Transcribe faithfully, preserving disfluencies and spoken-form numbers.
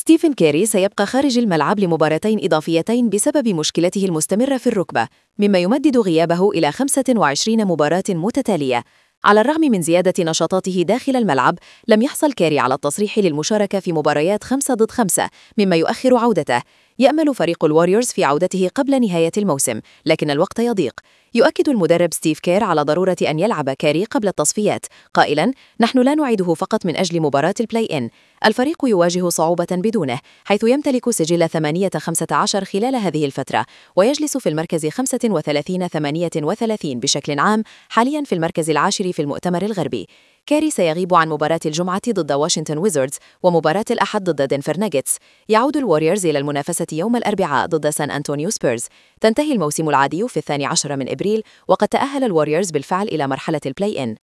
ستيفن كيري سيبقى خارج الملعب لمباراتين إضافيتين بسبب مشكلته المستمرة في الركبة، مما يمدد غيابه إلى خمسة وعشرين مباراة متتالية. على الرغم من زيادة نشاطاته داخل الملعب، لم يحصل كيري على التصريح للمشاركة في مباريات خمسة ضد خمسة، مما يؤخر عودته. يأمل فريق الواريورز في عودته قبل نهاية الموسم، لكن الوقت يضيق. يؤكد المدرب ستيف كير على ضرورة أن يلعب كيري قبل التصفيات، قائلاً: نحن لا نعيده فقط من أجل مباراة البلاي إن. الفريق يواجه صعوبة بدونه، حيث يمتلك سجل ثمانية خمسة عشر خلال هذه الفترة، ويجلس في المركز خمسة وثلاثين ثمانية وثلاثين بشكل عام، حالياً في المركز العاشر في المؤتمر الغربي. كيري سيغيب عن مباراة الجمعة ضد واشنطن ويزاردز ومباراة الأحد ضد دنفر ناجتس. يعود الواريورز إلى المنافسة يوم الأربعاء ضد سان أنطونيو سبيرز. تنتهي الموسم العادي في الثاني عشر من إبريل، وقد تأهل الواريورز بالفعل إلى مرحلة البلاي إن.